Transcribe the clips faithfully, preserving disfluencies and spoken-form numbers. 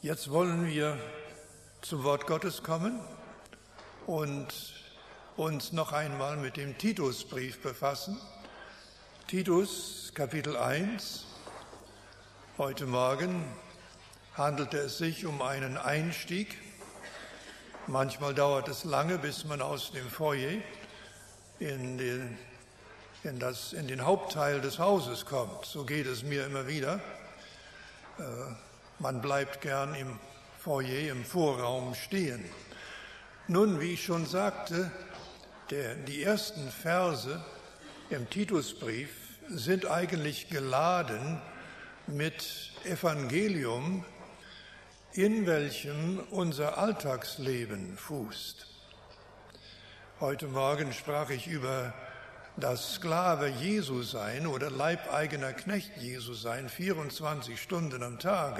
Jetzt wollen wir zum Wort Gottes kommen und uns noch einmal mit dem Titusbrief befassen. Titus, Kapitel eins. Heute Morgen handelte es sich um einen Einstieg. Manchmal dauert es lange, bis man aus dem Foyer in den, in das, in den Hauptteil des Hauses kommt. So geht es mir immer wieder. Äh, man bleibt gern im Foyer, im Vorraum stehen. Nun, wie ich schon sagte, der, die ersten Verse im Titusbrief sind eigentlich geladen mit Evangelium, in welchem unser Alltagsleben fußt. Heute Morgen sprach ich über das Sklave Jesu sein oder leibeigener Knecht Jesu sein, vierundzwanzig Stunden am Tage.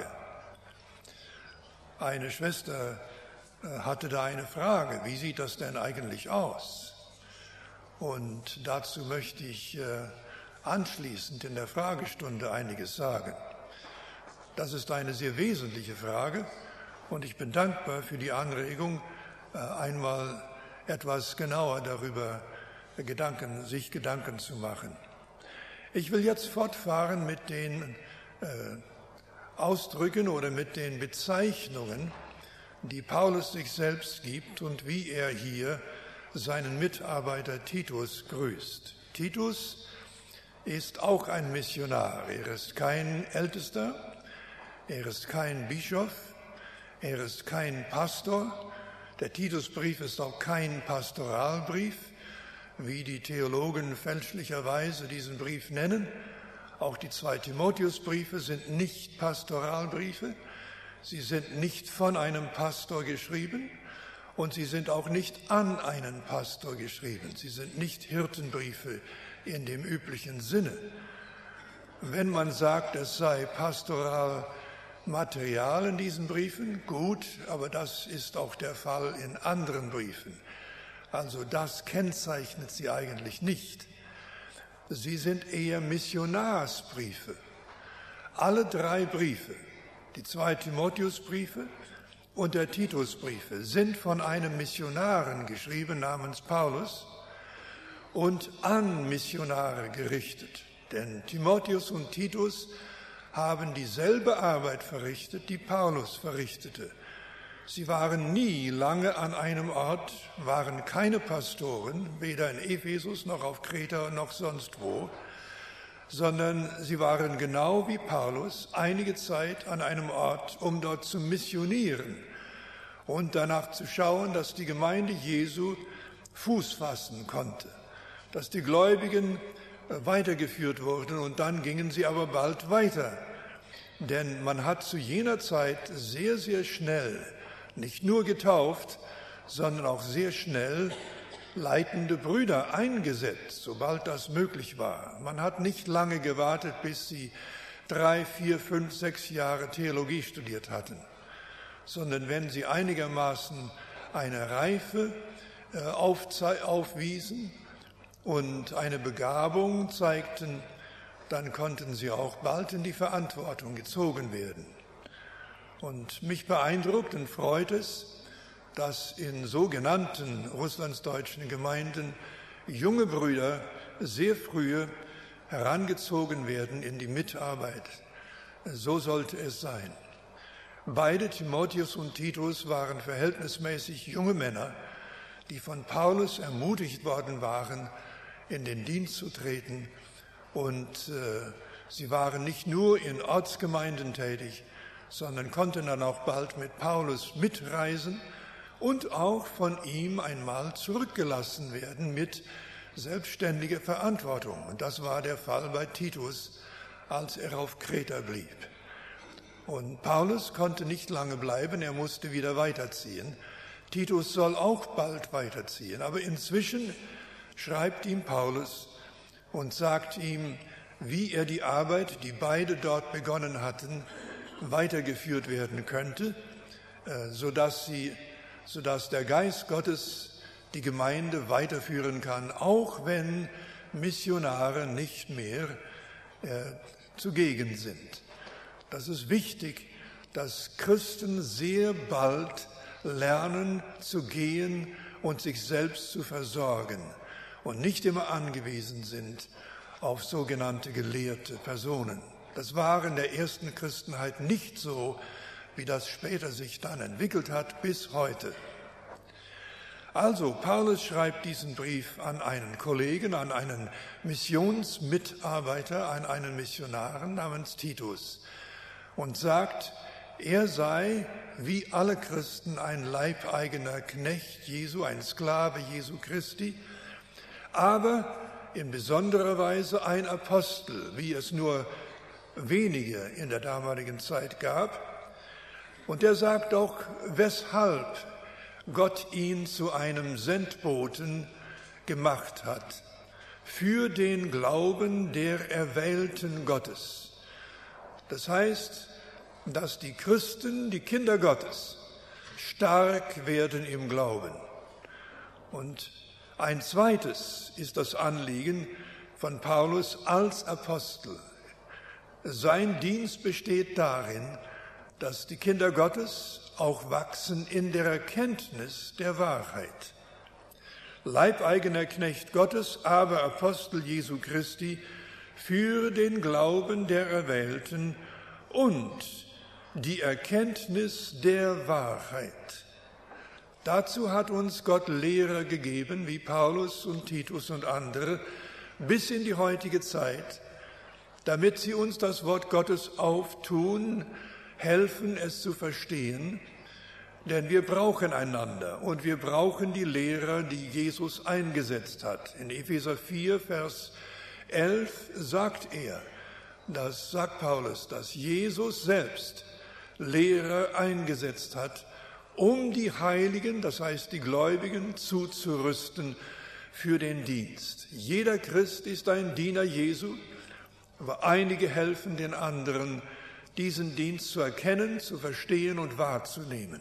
Eine Schwester hatte da eine Frage, wie sieht das denn eigentlich aus? Und dazu möchte ich anschließend in der Fragestunde einiges sagen. Das ist eine sehr wesentliche Frage und ich bin dankbar für die Anregung, einmal etwas genauer darüber Gedanken, sich Gedanken zu machen. Ich will jetzt fortfahren mit den äh, Ausdrücken oder mit den Bezeichnungen, die Paulus sich selbst gibt und wie er hier seinen Mitarbeiter Titus grüßt. Titus ist auch ein Missionar. Er ist kein Ältester, er ist kein Bischof, er ist kein Pastor. Der Titusbrief ist auch kein Pastoralbrief, wie die Theologen fälschlicherweise diesen Brief nennen. Auch die zwei Timotheusbriefe sind nicht Pastoralbriefe. Sie sind nicht von einem Pastor geschrieben und sie sind auch nicht an einen Pastor geschrieben. Sie sind nicht Hirtenbriefe in dem üblichen Sinne. Wenn man sagt, es sei Pastoralmaterial in diesen Briefen, gut, aber das ist auch der Fall in anderen Briefen. Also das kennzeichnet sie eigentlich nicht. Sie sind eher Missionarsbriefe. Alle drei Briefe, die zwei Timotheusbriefe und der Titusbriefe, sind von einem Missionaren geschrieben namens Paulus und an Missionare gerichtet. Denn Timotheus und Titus haben dieselbe Arbeit verrichtet, die Paulus verrichtete. Sie waren nie lange an einem Ort, waren keine Pastoren, weder in Ephesus noch auf Kreta noch sonst wo, sondern sie waren genau wie Paulus einige Zeit an einem Ort, um dort zu missionieren und danach zu schauen, dass die Gemeinde Jesu Fuß fassen konnte, dass die Gläubigen weitergeführt wurden und dann gingen sie aber bald weiter. Denn man hat zu jener Zeit sehr, sehr schnell nicht nur getauft, sondern auch sehr schnell leitende Brüder eingesetzt, sobald das möglich war. Man hat nicht lange gewartet, bis sie drei, vier, fünf, sechs Jahre Theologie studiert hatten, sondern wenn sie einigermaßen eine Reife äh, aufwiesen und eine Begabung zeigten, dann konnten sie auch bald in die Verantwortung gezogen werden. Und mich beeindruckt und freut es, dass in sogenannten russlandsdeutschen Gemeinden junge Brüder sehr früh herangezogen werden in die Mitarbeit. So sollte es sein. Beide, Timotheus und Titus, waren verhältnismäßig junge Männer, die von Paulus ermutigt worden waren, in den Dienst zu treten. Und äh, sie waren nicht nur in Ortsgemeinden tätig, sondern konnten dann auch bald mit Paulus mitreisen und auch von ihm einmal zurückgelassen werden mit selbstständiger Verantwortung. Und das war der Fall bei Titus, als er auf Kreta blieb. Und Paulus konnte nicht lange bleiben, er musste wieder weiterziehen. Titus soll auch bald weiterziehen, aber inzwischen schreibt ihm Paulus und sagt ihm, wie er die Arbeit, die beide dort begonnen hatten, weitergeführt werden könnte, sodass sie, sodass der Geist Gottes die Gemeinde weiterführen kann, auch wenn Missionare nicht mehr äh, zugegen sind. Das ist wichtig, dass Christen sehr bald lernen zu gehen und sich selbst zu versorgen und nicht immer angewiesen sind auf sogenannte gelehrte Personen. Das war in der ersten Christenheit nicht so, wie das später sich dann entwickelt hat, bis heute. Also, Paulus schreibt diesen Brief an einen Kollegen, an einen Missionsmitarbeiter, an einen Missionaren namens Titus und sagt, er sei wie alle Christen ein leibeigener Knecht Jesu, ein Sklave Jesu Christi, aber in besonderer Weise ein Apostel, wie es nur wenige in der damaligen Zeit gab. Und er sagt auch, weshalb Gott ihn zu einem Sendboten gemacht hat, für den Glauben der Erwählten Gottes. Das heißt, dass die Christen, die Kinder Gottes, stark werden im Glauben. Und ein zweites ist das Anliegen von Paulus als Apostel. Sein Dienst besteht darin, dass die Kinder Gottes auch wachsen in der Erkenntnis der Wahrheit. Leibeigener Knecht Gottes, aber Apostel Jesu Christi für den Glauben der Erwählten und die Erkenntnis der Wahrheit. Dazu hat uns Gott Lehrer gegeben, wie Paulus und Titus und andere, bis in die heutige Zeit, damit sie uns das Wort Gottes auftun, helfen, es zu verstehen, denn wir brauchen einander und wir brauchen die Lehrer, die Jesus eingesetzt hat. In Epheser vier, Vers elf sagt er, das sagt Paulus, dass Jesus selbst Lehrer eingesetzt hat, um die Heiligen, das heißt die Gläubigen, zuzurüsten für den Dienst. Jeder Christ ist ein Diener Jesu, aber einige helfen den anderen, diesen Dienst zu erkennen, zu verstehen und wahrzunehmen.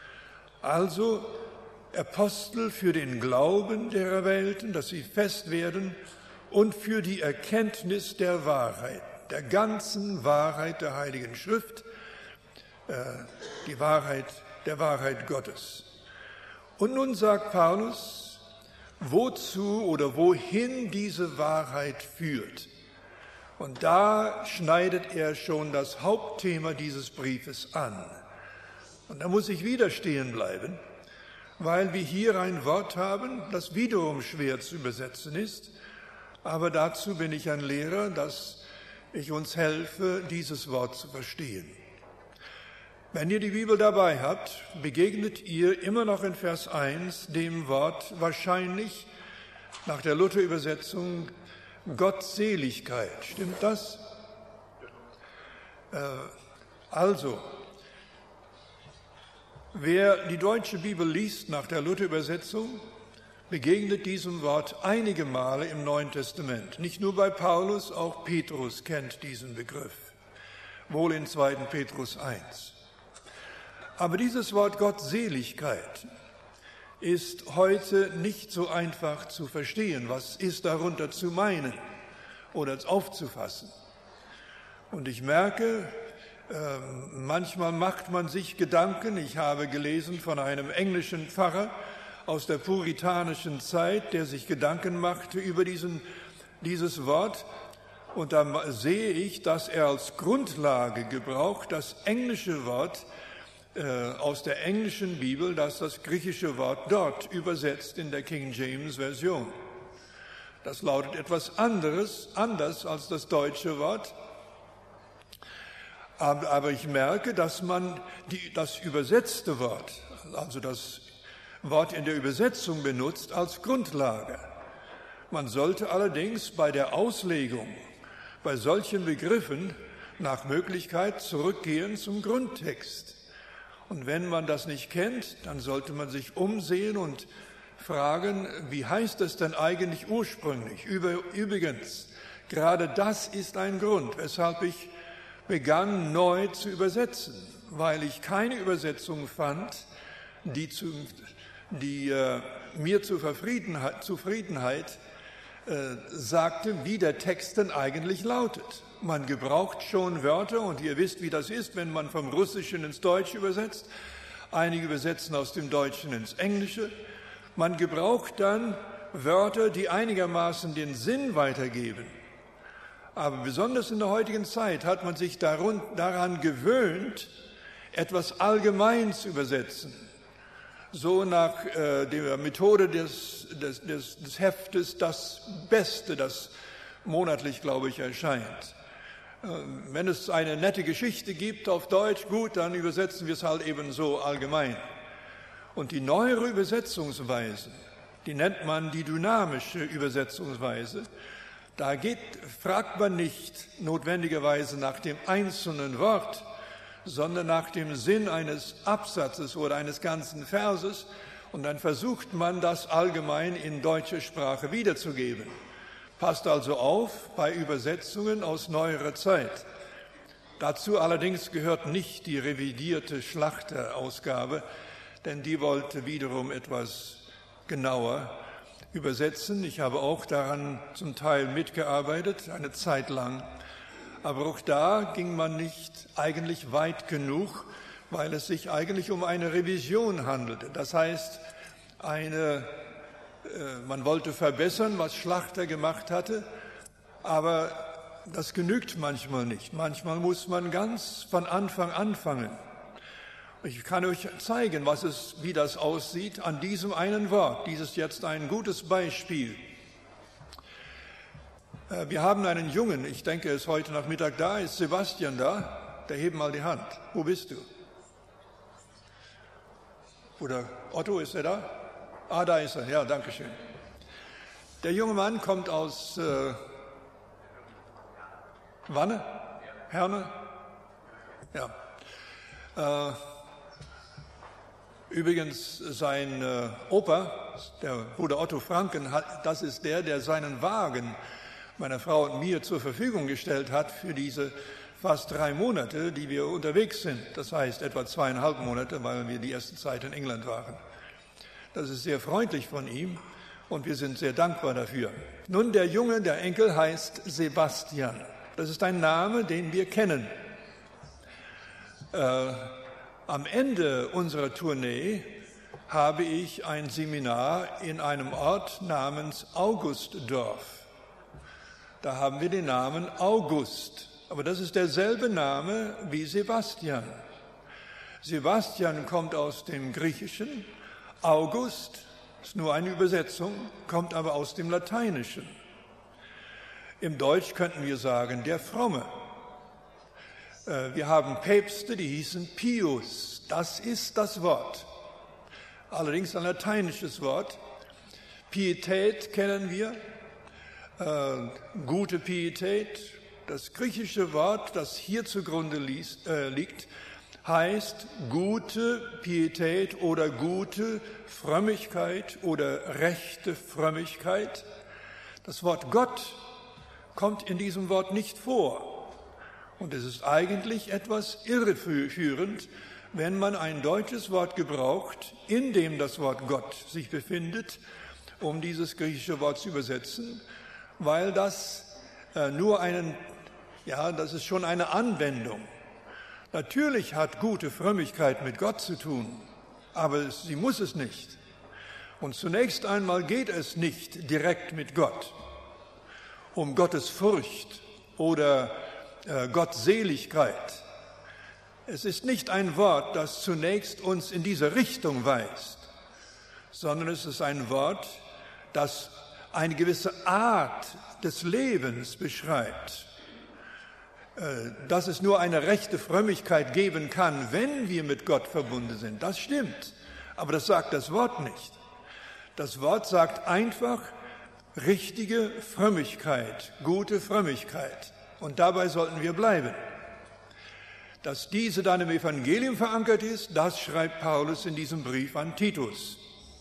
Also Apostel für den Glauben der Erwählten, dass sie fest werden, und für die Erkenntnis der Wahrheit, der ganzen Wahrheit der Heiligen Schrift, äh, die Wahrheit der Wahrheit Gottes. Und nun sagt Paulus, wozu oder wohin diese Wahrheit führt. Und da schneidet er schon das Hauptthema dieses Briefes an. Und da muss ich wieder stehen bleiben, weil wir hier ein Wort haben, das wiederum schwer zu übersetzen ist. Aber dazu bin ich ein Lehrer, dass ich uns helfe, dieses Wort zu verstehen. Wenn ihr die Bibel dabei habt, begegnet ihr immer noch in Vers eins dem Wort wahrscheinlich nach der Luther-Übersetzung Gottseligkeit. Stimmt das? Äh, also, wer die deutsche Bibel liest nach der Luther-Übersetzung, begegnet diesem Wort einige Male im Neuen Testament. Nicht nur bei Paulus, auch Petrus kennt diesen Begriff, wohl in zweiten Petrus eins. Aber dieses Wort Gottseligkeit ist heute nicht so einfach zu verstehen. Was ist darunter zu meinen oder aufzufassen? Und ich merke, äh, manchmal macht man sich Gedanken. Ich habe gelesen von einem englischen Pfarrer aus der puritanischen Zeit, der sich Gedanken machte über diesen, dieses Wort. Und da sehe ich, dass er als Grundlage gebraucht das englische Wort aus der englischen Bibel, das das griechische Wort dort übersetzt in der King James Version. Das lautet etwas anderes, anders als das deutsche Wort. Aber, aber ich merke, dass man die, das übersetzte Wort, also das Wort in der Übersetzung benutzt als Grundlage. Man sollte allerdings bei der Auslegung, bei solchen Begriffen nach Möglichkeit zurückgehen zum Grundtext. Und wenn man das nicht kennt, dann sollte man sich umsehen und fragen, wie heißt es denn eigentlich ursprünglich? Übrigens, gerade das ist ein Grund, weshalb ich begann, neu zu übersetzen, weil ich keine Übersetzung fand, die, zu, die äh, mir zur Zufriedenheit, Zufriedenheit äh, sagte, wie der Text denn eigentlich lautet. Man gebraucht schon Wörter, und ihr wisst, wie das ist, wenn man vom Russischen ins Deutsche übersetzt. Einige übersetzen aus dem Deutschen ins Englische. Man gebraucht dann Wörter, die einigermaßen den Sinn weitergeben. Aber besonders in der heutigen Zeit hat man sich daran gewöhnt, etwas allgemein zu übersetzen. So nach äh, der Methode des, des, des, des Heftes Das Beste, das monatlich, glaube ich, erscheint. Äh, wenn es eine nette Geschichte gibt auf Deutsch, gut, dann übersetzen wir es halt eben so allgemein. Und die neuere Übersetzungsweise, die nennt man die dynamische Übersetzungsweise. Da geht, fragt man nicht notwendigerweise nach dem einzelnen Wort, sondern nach dem Sinn eines Absatzes oder eines ganzen Verses. Und dann versucht man, das allgemein in deutscher Sprache wiederzugeben. Passt also auf bei Übersetzungen aus neuerer Zeit. Dazu allerdings gehört nicht die revidierte Schlachter-Ausgabe, denn die wollte wiederum etwas genauer übersetzen. Ich habe auch daran zum Teil mitgearbeitet, eine Zeit lang. Aber auch da ging man nicht eigentlich weit genug, weil es sich eigentlich um eine Revision handelte. Das heißt, eine, äh, man wollte verbessern, was Schlachter gemacht hatte, aber das genügt manchmal nicht. Manchmal muss man ganz von Anfang anfangen. Ich kann euch zeigen, was es, wie das aussieht an diesem einen Wort. Dies ist jetzt ein gutes Beispiel. Wir haben einen Jungen, ich denke, er ist heute Nachmittag da, ist Sebastian da? Der hebt mal die Hand. Wo bist du? Oder Otto, ist er da? Ah, da ist er, ja, danke schön. Der junge Mann kommt aus äh, Wanne? Herne? Ja. Äh, Übrigens, sein äh, Opa, der Bruder Otto Franken, hat, das ist der, der seinen Wagen meiner Frau und mir zur Verfügung gestellt hat für diese fast drei Monate, die wir unterwegs sind. Das heißt etwa zweieinhalb Monate, weil wir die erste Zeit in England waren. Das ist sehr freundlich von ihm und wir sind sehr dankbar dafür. Nun, der Junge, der Enkel, heißt Sebastian. Das ist ein Name, den wir kennen. Äh, Am Ende unserer Tournee habe ich ein Seminar in einem Ort namens Augustdorf. Da haben wir den Namen August, aber das ist derselbe Name wie Sebastian. Sebastian kommt aus dem Griechischen, August ist nur eine Übersetzung, kommt aber aus dem Lateinischen. Im Deutsch könnten wir sagen, der Fromme. Wir haben Päpste, die hießen Pius. Das ist das Wort. Allerdings ein lateinisches Wort. Pietät kennen wir, äh, gute Pietät. Das griechische Wort, das hier zugrunde liest, äh, liegt, heißt gute Pietät oder gute Frömmigkeit oder rechte Frömmigkeit. Das Wort Gott kommt in diesem Wort nicht vor. Und es ist eigentlich etwas irreführend, wenn man ein deutsches Wort gebraucht, in dem das Wort Gott sich befindet, um dieses griechische Wort zu übersetzen, weil das äh, nur einen, ja, das ist schon eine Anwendung. Natürlich hat gute Frömmigkeit mit Gott zu tun, aber sie muss es nicht. Und zunächst einmal geht es nicht direkt mit Gott, um Gottes Furcht oder Gottseligkeit. Es ist nicht ein Wort, das zunächst uns in diese Richtung weist, sondern es ist ein Wort, das eine gewisse Art des Lebens beschreibt. Dass es nur eine rechte Frömmigkeit geben kann, wenn wir mit Gott verbunden sind, das stimmt. Aber das sagt das Wort nicht. Das Wort sagt einfach richtige Frömmigkeit, gute Frömmigkeit. Und dabei sollten wir bleiben. Dass diese dann im Evangelium verankert ist, das schreibt Paulus in diesem Brief an Titus.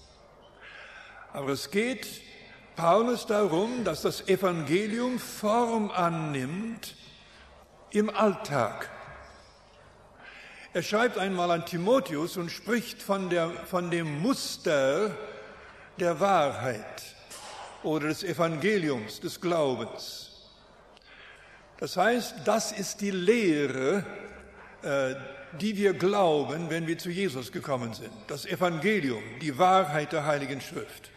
Aber es geht Paulus darum, dass das Evangelium Form annimmt im Alltag. Er schreibt einmal an Timotheus und spricht von, der, von dem Muster der Wahrheit oder des Evangeliums, des Glaubens. Das heißt, das ist die Lehre, äh, die wir glauben, wenn wir zu Jesus gekommen sind. Das Evangelium, die Wahrheit der Heiligen Schrift.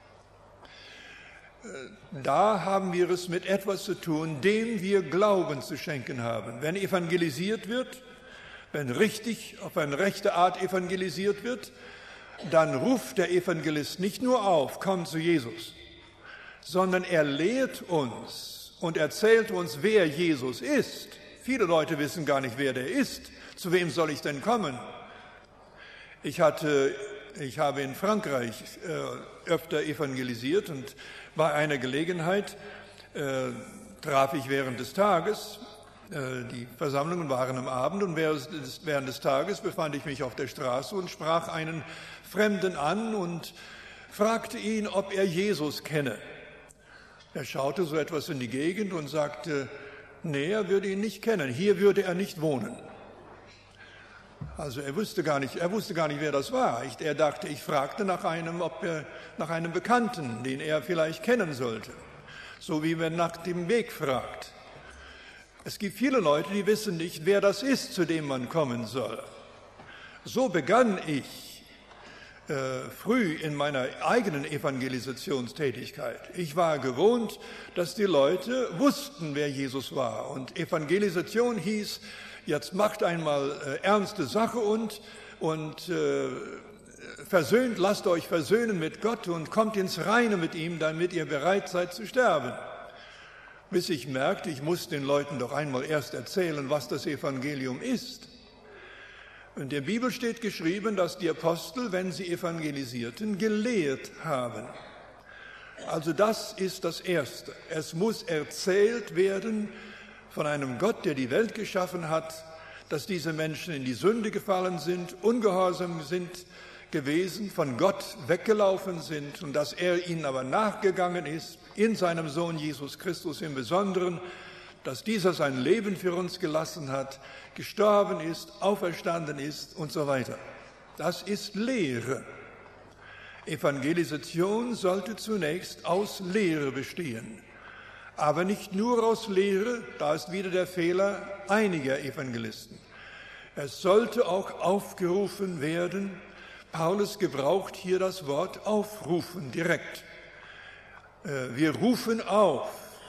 Da haben wir es mit etwas zu tun, dem wir Glauben zu schenken haben. Wenn evangelisiert wird, wenn richtig, auf eine rechte Art evangelisiert wird, dann ruft der Evangelist nicht nur auf, komm zu Jesus, sondern er lehrt uns und erzählt uns, wer Jesus ist. Viele Leute wissen gar nicht, wer der ist. Zu wem soll ich denn kommen? Ich hatte, ich habe in Frankreich äh, öfter evangelisiert und bei einer Gelegenheit äh, traf ich während des Tages, äh, die Versammlungen waren am Abend und während des, während des Tages befand ich mich auf der Straße und sprach einen Fremden an und fragte ihn, ob er Jesus kenne. Er schaute so etwas in die Gegend und sagte, nee, er würde ihn nicht kennen, hier würde er nicht wohnen. Also er wusste gar nicht, er wusste gar nicht, wer das war. Ich, er dachte, ich fragte nach einem, ob er, nach einem Bekannten, den er vielleicht kennen sollte. So wie man nach dem Weg fragt. Es gibt viele Leute, die wissen nicht, wer das ist, zu dem man kommen soll. So begann ich äh, früh in meiner eigenen Evangelisationstätigkeit. Ich war gewohnt, dass die Leute wussten, wer Jesus war. Und Evangelisation hieß, jetzt macht einmal äh, ernste Sache und, und äh, versöhnt, lasst euch versöhnen mit Gott und kommt ins Reine mit ihm, damit ihr bereit seid zu sterben. Bis ich merkte, ich muss den Leuten doch einmal erst erzählen, was das Evangelium ist. In der Bibel steht geschrieben, dass die Apostel, wenn sie evangelisierten, gelehrt haben. Also das ist das Erste. Es muss erzählt werden von einem Gott, der die Welt geschaffen hat, dass diese Menschen in die Sünde gefallen sind, ungehorsam sind gewesen, von Gott weggelaufen sind und dass er ihnen aber nachgegangen ist, in seinem Sohn Jesus Christus im Besonderen, dass dieser sein Leben für uns gelassen hat, gestorben ist, auferstanden ist und so weiter. Das ist Lehre. Evangelisation sollte zunächst aus Lehre bestehen. Aber nicht nur aus Lehre, da ist wieder der Fehler einiger Evangelisten. Es sollte auch aufgerufen werden. Paulus gebraucht hier das Wort aufrufen direkt. Wir rufen auf,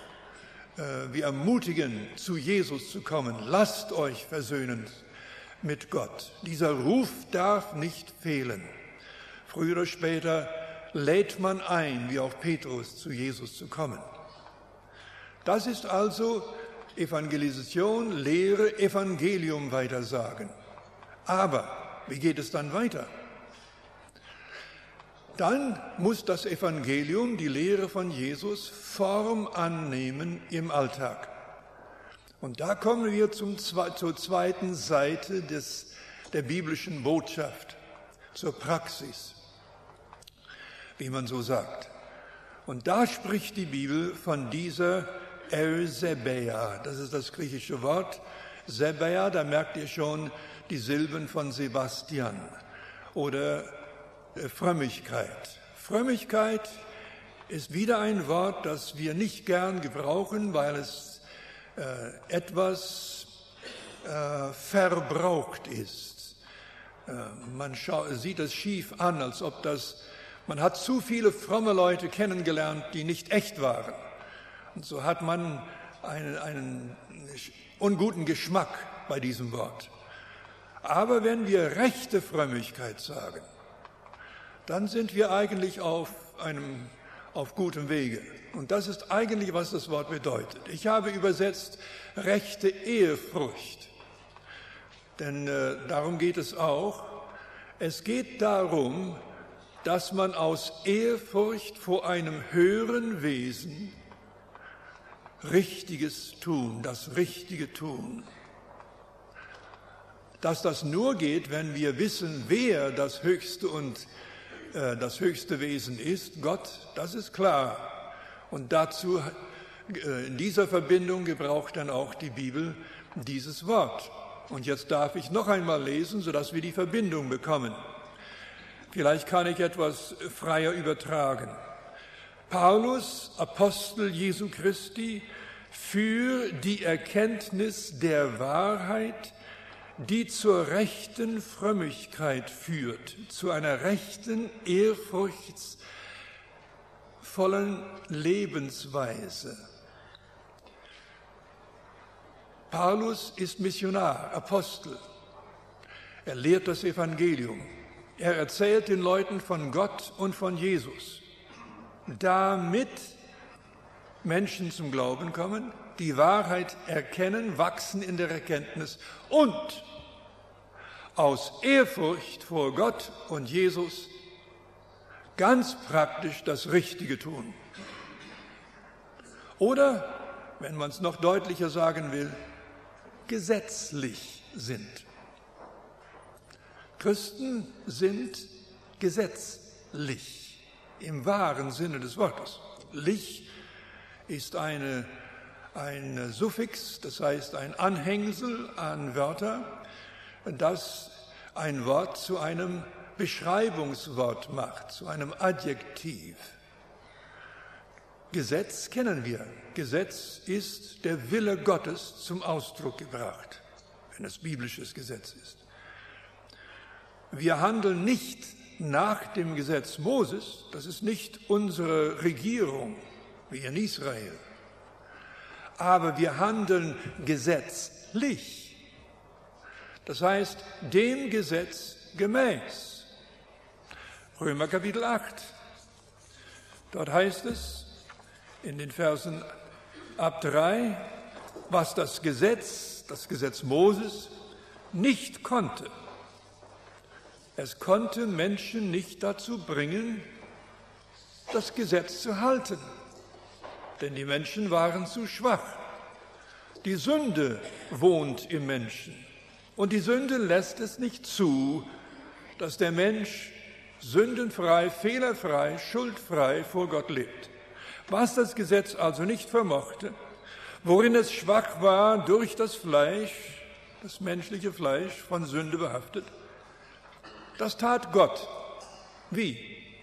wir ermutigen, zu Jesus zu kommen. Lasst euch versöhnen mit Gott. Dieser Ruf darf nicht fehlen. Früher oder später lädt man ein, wie auch Petrus, zu Jesus zu kommen. Das ist also Evangelisation, Lehre, Evangelium weitersagen. Aber wie geht es dann weiter? Dann muss das Evangelium, die Lehre von Jesus, Form annehmen im Alltag. Und da kommen wir zum, zur zweiten Seite des, der biblischen Botschaft, zur Praxis, wie man so sagt. Und da spricht die Bibel von dieser Eusebeia, das ist das griechische Wort. Sebeia, da merkt ihr schon die Silben von Sebastian. Oder äh, Frömmigkeit. Frömmigkeit ist wieder ein Wort, das wir nicht gern gebrauchen, weil es äh, etwas äh, verbraucht ist. Äh, man sieht es schief an, als ob das, man hat zu viele fromme Leute kennengelernt, die nicht echt waren. Und so hat man einen, einen unguten Geschmack bei diesem Wort. Aber wenn wir rechte Frömmigkeit sagen, dann sind wir eigentlich auf einem, auf gutem Wege. Und das ist eigentlich, was das Wort bedeutet. Ich habe übersetzt rechte Ehrfurcht. Denn äh, darum geht es auch. Es geht darum, dass man aus Ehrfurcht vor einem höheren Wesen Richtiges tun, das Richtige tun. Dass das nur geht, wenn wir wissen, wer das höchste und äh, das höchste Wesen ist, Gott, das ist klar. Und dazu, äh, in dieser Verbindung gebraucht dann auch die Bibel dieses Wort. Und jetzt darf ich noch einmal lesen, sodass wir die Verbindung bekommen. Vielleicht kann ich etwas freier übertragen. Paulus, Apostel Jesu Christi, für die Erkenntnis der Wahrheit, die zur rechten Frömmigkeit führt, zu einer rechten, ehrfurchtsvollen Lebensweise. Paulus ist Missionar, Apostel. Er lehrt das Evangelium. Er erzählt den Leuten von Gott und von Jesus, damit Menschen zum Glauben kommen, die Wahrheit erkennen, wachsen in der Erkenntnis und aus Ehrfurcht vor Gott und Jesus ganz praktisch das Richtige tun. Oder, wenn man es noch deutlicher sagen will, gesetzlich sind. Christen sind gesetzlich im wahren Sinne des Wortes. Lich ist eine, ein Suffix, das heißt ein Anhängsel an Wörter, das ein Wort zu einem Beschreibungswort macht, zu einem Adjektiv. Gesetz kennen wir. Gesetz ist der Wille Gottes zum Ausdruck gebracht, wenn es biblisches Gesetz ist. Wir handeln nicht nach dem Gesetz Moses, das ist nicht unsere Regierung, wie in Israel. Aber wir handeln gesetzlich. Das heißt, dem Gesetz gemäß. Römer Kapitel acht. Dort heißt es in den Versen ab drei, was das Gesetz, das Gesetz Moses, nicht konnte. Es konnte Menschen nicht dazu bringen, das Gesetz zu halten. Denn die Menschen waren zu schwach. Die Sünde wohnt im Menschen. Und die Sünde lässt es nicht zu, dass der Mensch sündenfrei, fehlerfrei, schuldfrei vor Gott lebt. Was das Gesetz also nicht vermochte, worin es schwach war durch das Fleisch, das menschliche Fleisch von Sünde behaftet, das tat Gott. Wie?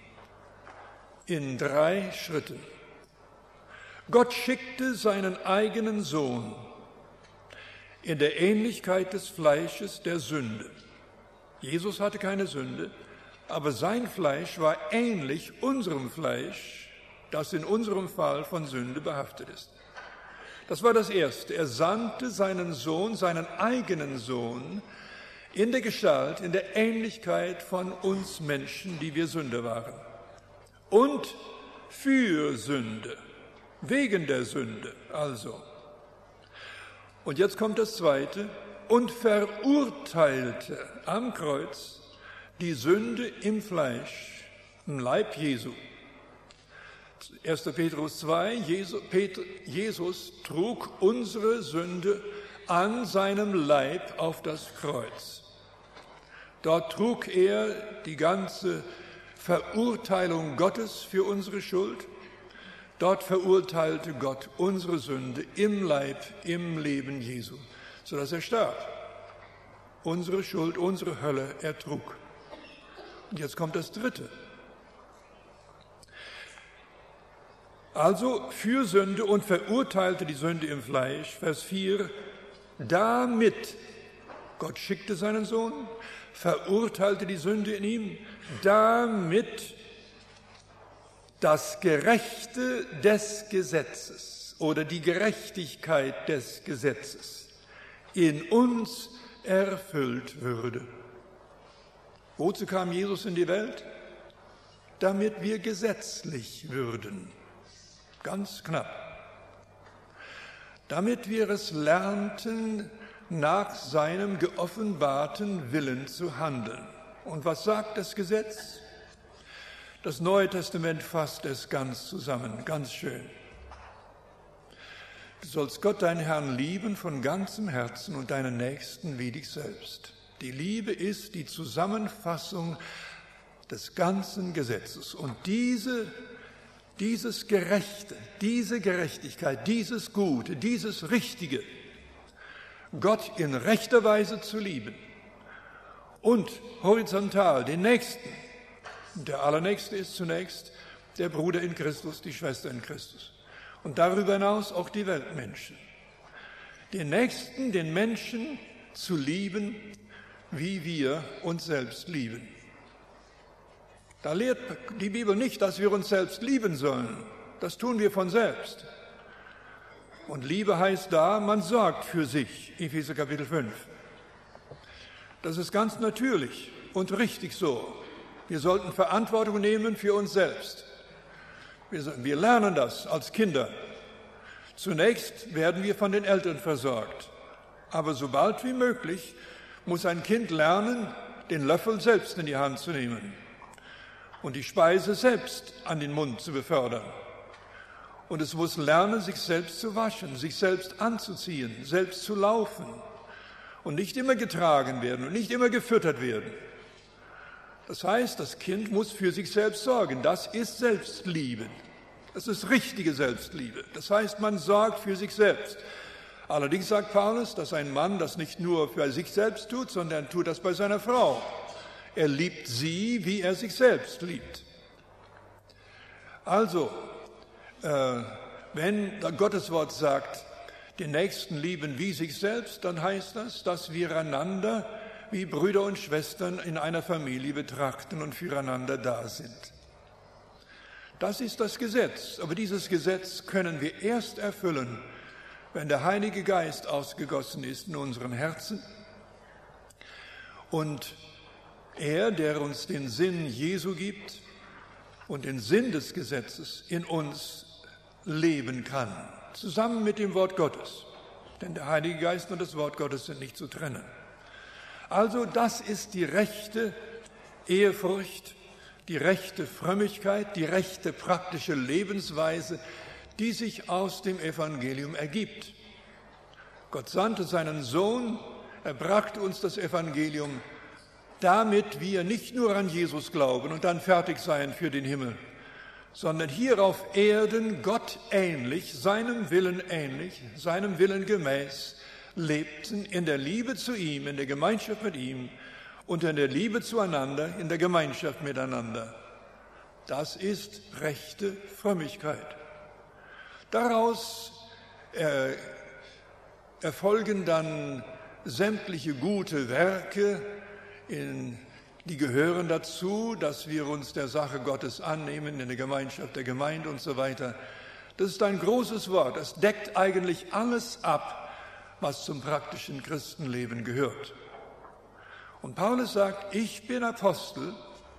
In drei Schritten. Gott schickte seinen eigenen Sohn in der Ähnlichkeit des Fleisches der Sünde. Jesus hatte keine Sünde, aber sein Fleisch war ähnlich unserem Fleisch, das in unserem Fall von Sünde behaftet ist. Das war das Erste. Er sandte seinen Sohn, seinen eigenen Sohn, in der Gestalt, in der Ähnlichkeit von uns Menschen, die wir Sünder waren. Und für Sünde, wegen der Sünde also. Und jetzt kommt das Zweite, und verurteilte am Kreuz die Sünde im Fleisch, im Leib Jesu. erster Petrus zwei, Jesus, Petr, Jesus trug unsere Sünde an seinem Leib auf das Kreuz. Dort trug er die ganze Verurteilung Gottes für unsere Schuld. Dort verurteilte Gott unsere Sünde im Leib, im Leben Jesu, sodass er starb. Unsere Schuld, unsere Hölle ertrug. Und jetzt kommt das Dritte. Also für Sünde und verurteilte die Sünde im Fleisch, Vers vier, damit, Gott schickte seinen Sohn, verurteilte die Sünde in ihm, damit das Gerechte des Gesetzes oder die Gerechtigkeit des Gesetzes in uns erfüllt würde. Wozu kam Jesus in die Welt? Damit wir gesetzlich würden. Ganz knapp. Damit wir es lernten, nach seinem geoffenbarten Willen zu handeln. Und was sagt das Gesetz? Das Neue Testament fasst es ganz zusammen, ganz schön. Du sollst Gott, deinen Herrn, lieben von ganzem Herzen und deinen Nächsten wie dich selbst. Die Liebe ist die Zusammenfassung des ganzen Gesetzes. Und diese, dieses Gerechte, diese Gerechtigkeit, dieses Gute, dieses Richtige, Gott in rechter Weise zu lieben und horizontal den Nächsten. Der Allernächste ist zunächst der Bruder in Christus, die Schwester in Christus. und darüber hinaus auch die Weltmenschen. Den Nächsten, den Menschen zu lieben, wie wir uns selbst lieben. Da lehrt die Bibel nicht, dass wir uns selbst lieben sollen. Das tun wir von selbst. Und Liebe heißt da, man sorgt für sich, Epheser Kapitel fünf. Das ist ganz natürlich und richtig so. Wir sollten Verantwortung nehmen für uns selbst. Wir, wir lernen das als Kinder. Zunächst werden wir von den Eltern versorgt. Aber sobald wie möglich muss ein Kind lernen, den Löffel selbst in die Hand zu nehmen und die Speise selbst an den Mund zu befördern. Und es muss lernen, sich selbst zu waschen, sich selbst anzuziehen, selbst zu laufen und nicht immer getragen werden und nicht immer gefüttert werden. Das heißt, das Kind muss für sich selbst sorgen. Das ist Selbstliebe. Das ist richtige Selbstliebe. Das heißt, man sorgt für sich selbst. Allerdings sagt Paulus, dass ein Mann das nicht nur für sich selbst tut, sondern tut das bei seiner Frau. Er liebt sie, wie er sich selbst liebt. Also, äh, wenn Gottes Wort sagt, den Nächsten lieben wie sich selbst, dann heißt das, dass wir einander wie Brüder und Schwestern in einer Familie betrachten und füreinander da sind. Das ist das Gesetz, aber dieses Gesetz können wir erst erfüllen, wenn der Heilige Geist ausgegossen ist in unseren Herzen und er, der uns den Sinn Jesu gibt und den Sinn des Gesetzes in uns leben kann, zusammen mit dem Wort Gottes. Denn der Heilige Geist und das Wort Gottes sind nicht zu trennen. Also das ist die rechte Ehrfurcht, die rechte Frömmigkeit, die rechte praktische Lebensweise, die sich aus dem Evangelium ergibt. Gott sandte seinen Sohn, er brachte uns das Evangelium, damit wir nicht nur an Jesus glauben und dann fertig seien für den Himmel, sondern hier auf Erden Gott ähnlich, seinem Willen ähnlich, seinem Willen gemäß, lebten in der Liebe zu ihm, in der Gemeinschaft mit ihm und in der Liebe zueinander, in der Gemeinschaft miteinander. Das ist rechte Frömmigkeit. Daraus äh, erfolgen dann sämtliche gute Werke, in, die gehören dazu, dass wir uns der Sache Gottes annehmen, in der Gemeinschaft der Gemeinde und so weiter. Das ist ein großes Wort, das deckt eigentlich alles ab, was zum praktischen Christenleben gehört. Und Paulus sagt, ich bin Apostel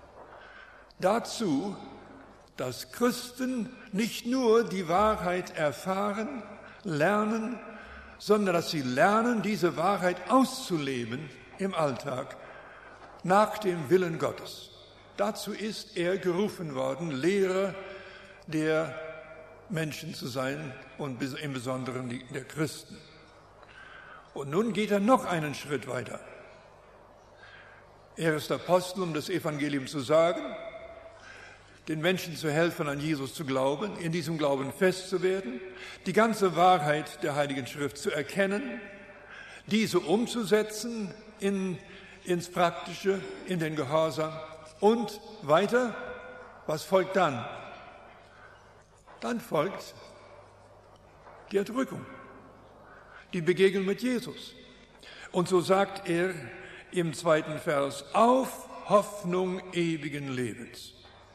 dazu, dass Christen nicht nur die Wahrheit erfahren, lernen, sondern dass sie lernen, diese Wahrheit auszuleben im Alltag nach dem Willen Gottes. Dazu ist er gerufen worden, Lehrer der Menschen zu sein und im Besonderen der Christen. Und nun geht er noch einen Schritt weiter. Er ist Apostel, um das Evangelium zu sagen, den Menschen zu helfen, an Jesus zu glauben, in diesem Glauben fest zu werden, die ganze Wahrheit der Heiligen Schrift zu erkennen, diese umzusetzen in, ins Praktische, in den Gehorsam und weiter. Was folgt dann? Dann folgt die Erdrückung, die Begegnung mit Jesus. Und so sagt er im zweiten Vers, auf Hoffnung ewigen Lebens.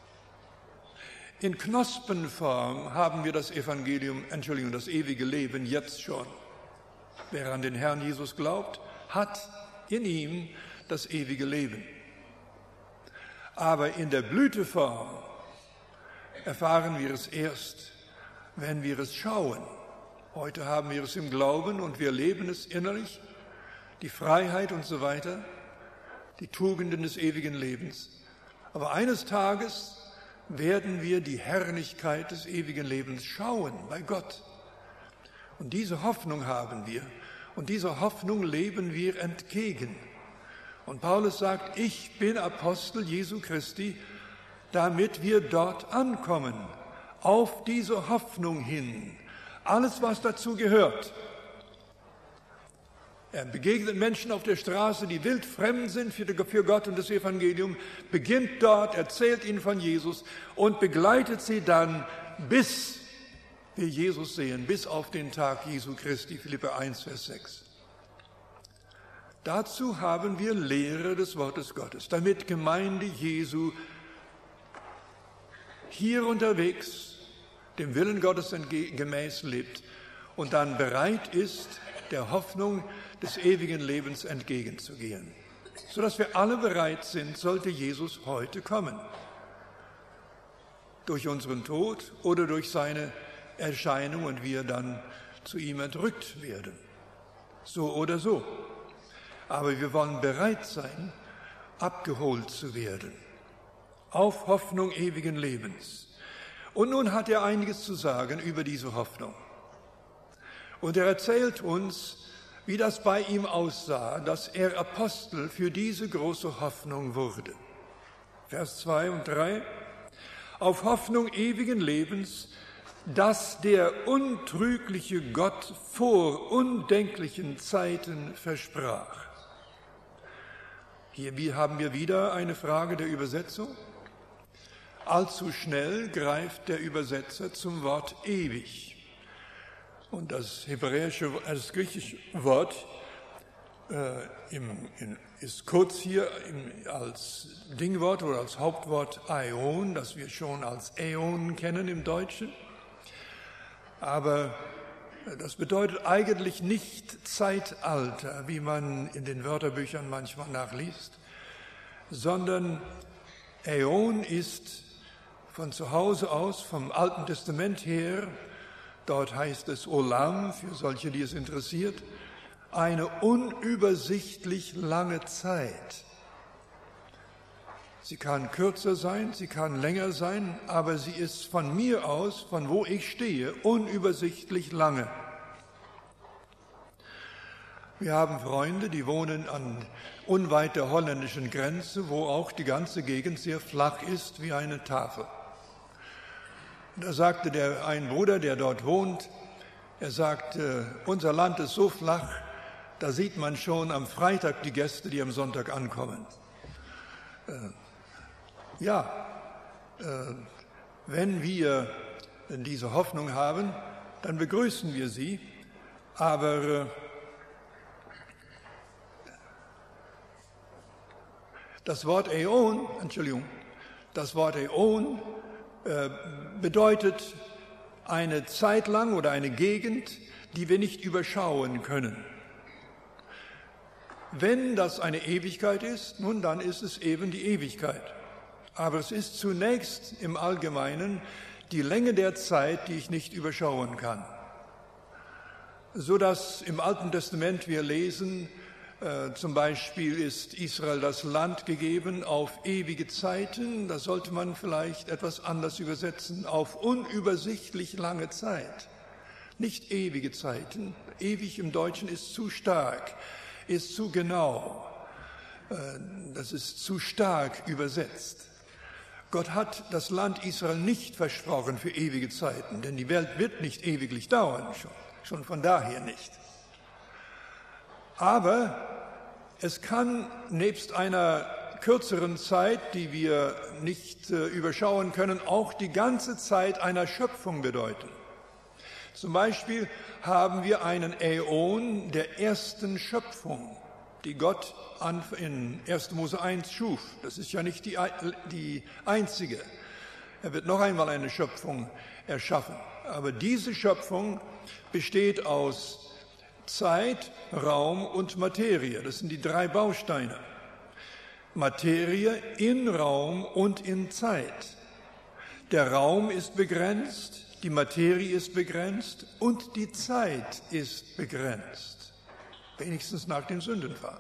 In Knospenform haben wir das Evangelium, Entschuldigung, das ewige Leben jetzt schon. Wer an den Herrn Jesus glaubt, hat in ihm das ewige Leben. Aber in der Blüteform erfahren wir es erst, wenn wir es schauen. Heute haben wir es im Glauben und wir leben es innerlich, die Freiheit und so weiter, die Tugenden des ewigen Lebens. Aber eines Tages werden wir die Herrlichkeit des ewigen Lebens schauen bei Gott. Und diese Hoffnung haben wir und dieser Hoffnung leben wir entgegen. Und Paulus sagt, ich bin Apostel Jesu Christi, damit wir dort ankommen, auf diese Hoffnung hin. Alles, was dazu gehört. Er begegnet Menschen auf der Straße, die wild fremd sind für Gott und das Evangelium, beginnt dort, erzählt ihnen von Jesus und begleitet sie dann bis wir Jesus sehen, bis auf den Tag Jesu Christi, Philipper eins, Vers sechs. Dazu haben wir Lehre des Wortes Gottes, damit Gemeinde Jesu hier unterwegs dem Willen Gottes gemäß lebt und dann bereit ist, der Hoffnung des ewigen Lebens entgegenzugehen, sodass wir alle bereit sind, sollte Jesus heute kommen, durch unseren Tod oder durch seine Erscheinung und wir dann zu ihm entrückt werden, so oder so. Aber wir wollen bereit sein, abgeholt zu werden, auf Hoffnung ewigen Lebens. Und nun hat er einiges zu sagen über diese Hoffnung. Und er erzählt uns, wie das bei ihm aussah, dass er Apostel für diese große Hoffnung wurde. Vers zwei und drei. Auf Hoffnung ewigen Lebens, das der untrügliche Gott vor undenklichen Zeiten versprach. Hier haben wir wieder eine Frage der Übersetzung. Allzu schnell greift der Übersetzer zum Wort ewig. Und das hebräische, das griechische Wort äh, im, in, ist kurz hier im, als Dingwort oder als Hauptwort Aion, das wir schon als Äon kennen im Deutschen. Aber das bedeutet eigentlich nicht Zeitalter, wie man in den Wörterbüchern manchmal nachliest, sondern Äon ist von zu Hause aus, vom Alten Testament her, dort heißt es Olam, für solche, die es interessiert, eine unübersichtlich lange Zeit. Sie kann kürzer sein, sie kann länger sein, aber sie ist von mir aus, von wo ich stehe, unübersichtlich lange. Wir haben Freunde, die wohnen an unweit der holländischen Grenze, wo auch die ganze Gegend sehr flach ist wie eine Tafel. Da sagte der ein Bruder, der dort wohnt, er sagte, unser Land ist so flach, da sieht man schon am Freitag die Gäste, die am Sonntag ankommen. Äh, ja, äh, wenn wir diese Hoffnung haben, dann begrüßen wir sie, aber äh, das Wort Äon, Entschuldigung, das Wort Äon äh, bedeutet eine Zeit lang oder eine Gegend, die wir nicht überschauen können. Wenn das eine Ewigkeit ist, nun dann ist es eben die Ewigkeit. Aber es ist zunächst im Allgemeinen die Länge der Zeit, die ich nicht überschauen kann. So dass im Alten Testament wir lesen, äh, zum Beispiel ist Israel das Land gegeben auf ewige Zeiten, das sollte man vielleicht etwas anders übersetzen, auf unübersichtlich lange Zeit. Nicht ewige Zeiten, ewig im Deutschen ist zu stark, ist zu genau, äh, das ist zu stark übersetzt. Gott hat das Land Israel nicht versprochen für ewige Zeiten, denn die Welt wird nicht ewiglich dauern, schon, schon von daher nicht. Aber es kann nebst einer kürzeren Zeit, die wir nicht äh, überschauen können, auch die ganze Zeit einer Schöpfung bedeuten. Zum Beispiel haben wir einen Äon der ersten Schöpfung, die Gott in erster Mose eins schuf. Das ist ja nicht die, die einzige. Er wird noch einmal eine Schöpfung erschaffen. Aber diese Schöpfung besteht aus Zeit, Raum und Materie. Das sind die drei Bausteine. Materie in Raum und in Zeit. Der Raum ist begrenzt, die Materie ist begrenzt und die Zeit ist begrenzt. Wenigstens nach dem Sündenfall.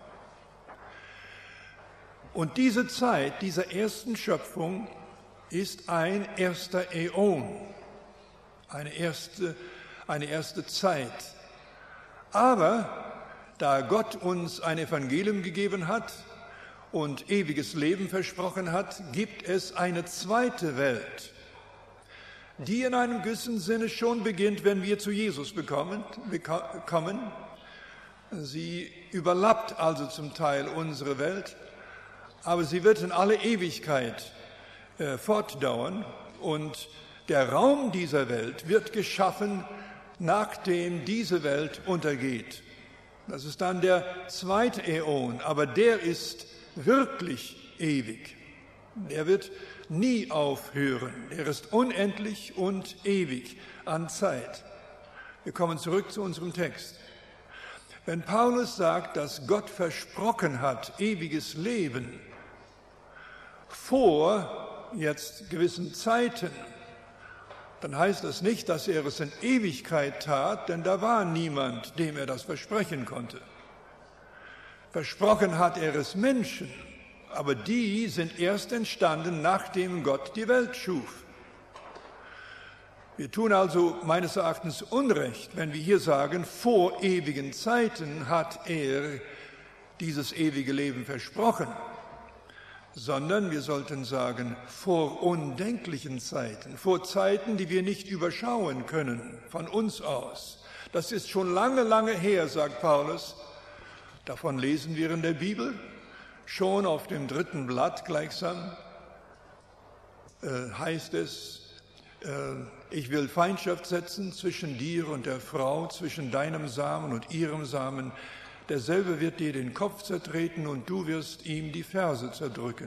Und diese Zeit dieser ersten Schöpfung ist ein erster Äon, eine erste, eine erste Zeit. Aber da Gott uns ein Evangelium gegeben hat und ewiges Leben versprochen hat, gibt es eine zweite Welt, die in einem gewissen Sinne schon beginnt, wenn wir zu Jesus bekommen, kommen. Sie überlappt also zum Teil unsere Welt, aber sie wird in alle Ewigkeit äh, fortdauern und Der Raum dieser Welt wird geschaffen, nachdem diese Welt untergeht. Das ist dann der zweite Äon, aber der ist wirklich ewig. Der wird nie aufhören. Der ist unendlich und ewig an Zeit. Wir kommen zurück zu unserem Text. Wenn Paulus sagt, dass Gott versprochen hat, ewiges Leben vor jetzt gewissen Zeiten, dann heißt das nicht, dass er es in Ewigkeit tat, denn da war niemand, dem er das versprechen konnte. Versprochen hat er es Menschen, aber die sind erst entstanden, nachdem Gott die Welt schuf. Wir tun also meines Erachtens Unrecht, wenn wir hier sagen, vor ewigen Zeiten hat er dieses ewige Leben versprochen, sondern wir sollten sagen, vor undenklichen Zeiten, vor Zeiten, die wir nicht überschauen können von uns aus. Das ist schon lange, lange her, sagt Paulus. Davon lesen wir in der Bibel, schon auf dem dritten Blatt gleichsam äh, heißt es, äh, ich will Feindschaft setzen zwischen dir und der Frau, zwischen deinem Samen und ihrem Samen. Derselbe wird dir den Kopf zertreten und du wirst ihm die Ferse zerdrücken.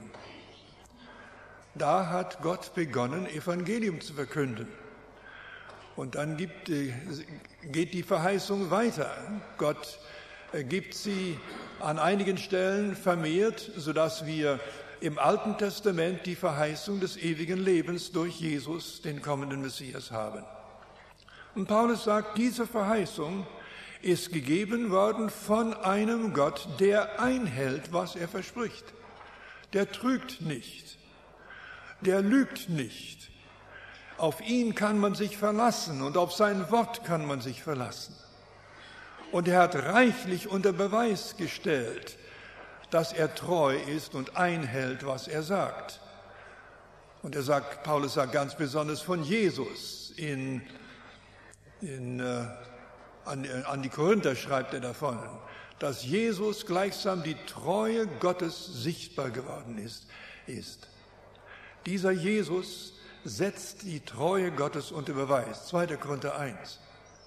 Da hat Gott begonnen, Evangelium zu verkünden. Und dann gibt, geht die Verheißung weiter. Gott gibt sie an einigen Stellen vermehrt, sodass wir im Alten Testament die Verheißung des ewigen Lebens durch Jesus, den kommenden Messias, haben. Und Paulus sagt, diese Verheißung ist gegeben worden von einem Gott, der einhält, was er verspricht. Der trügt nicht, der lügt nicht. Auf ihn kann man sich verlassen und auf sein Wort kann man sich verlassen. Und er hat reichlich unter Beweis gestellt, dass er treu ist und einhält, was er sagt. Und er sagt, Paulus sagt ganz besonders von Jesus. In, in, äh, an, an die Korinther schreibt er davon, dass Jesus gleichsam die Treue Gottes sichtbar geworden ist. ist. Dieser Jesus setzt die Treue Gottes unter Beweis. zweiter Korinther eins.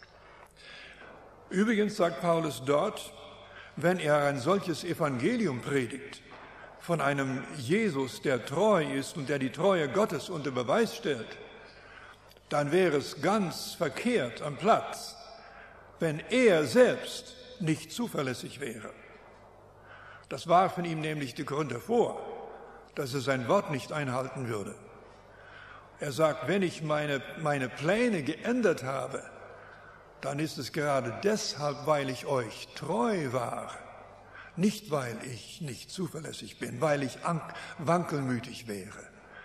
Übrigens sagt Paulus dort, wenn er ein solches Evangelium predigt, von einem Jesus, der treu ist und der die Treue Gottes unter Beweis stellt, dann wäre es ganz verkehrt am Platz, wenn er selbst nicht zuverlässig wäre. Das warfen ihm nämlich die Korinther vor, dass er sein Wort nicht einhalten würde. Er sagt, wenn ich meine, meine Pläne geändert habe, dann ist es gerade deshalb, weil ich euch treu war, nicht weil ich nicht zuverlässig bin, weil ich wankelmütig wäre.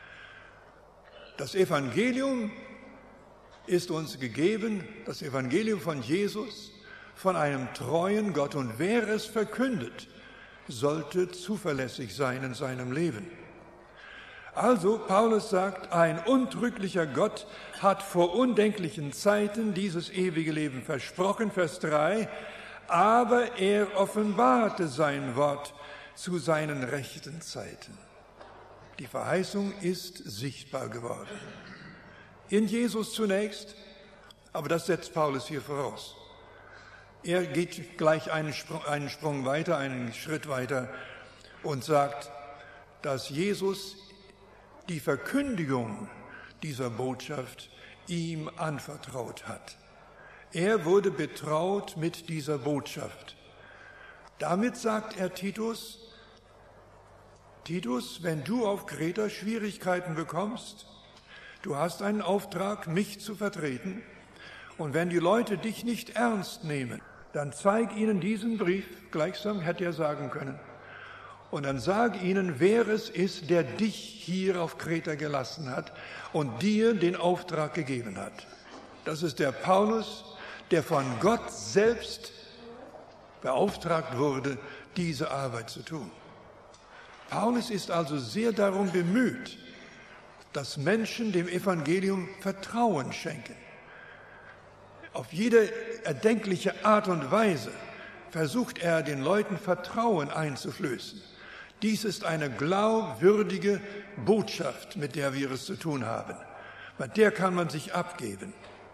Das Evangelium ist uns gegeben, das Evangelium von Jesus, von einem treuen Gott, und wer es verkündet, sollte zuverlässig sein in seinem Leben. Also, Paulus sagt, ein untrüglicher Gott hat vor undenklichen Zeiten dieses ewige Leben versprochen, Vers drei, aber er offenbarte sein Wort zu seinen rechten Zeiten. Die Verheißung ist sichtbar geworden. In Jesus zunächst, aber das setzt Paulus hier voraus. Er geht gleich einen Sprung, einen Sprung weiter, einen Schritt weiter und sagt, dass Jesus die Verkündigung dieser Botschaft ihm anvertraut hat. Er wurde betraut mit dieser Botschaft. Damit sagt er Titus, Titus, wenn du auf Kreta Schwierigkeiten bekommst, du hast einen Auftrag, mich zu vertreten, und wenn die Leute dich nicht ernst nehmen, dann zeig ihnen diesen Brief, gleichsam hätte er sagen können, und dann sag ihnen, wer es ist, der dich hier auf Kreta gelassen hat und dir den Auftrag gegeben hat. Das ist der Paulus, der von Gott selbst beauftragt wurde, diese Arbeit zu tun. Paulus ist also sehr darum bemüht, dass Menschen dem Evangelium Vertrauen schenken. Auf jede erdenkliche Art und Weise versucht er, den Leuten Vertrauen einzuflößen. Dies ist eine glaubwürdige Botschaft, mit der wir es zu tun haben. Bei der kann man sich abgeben.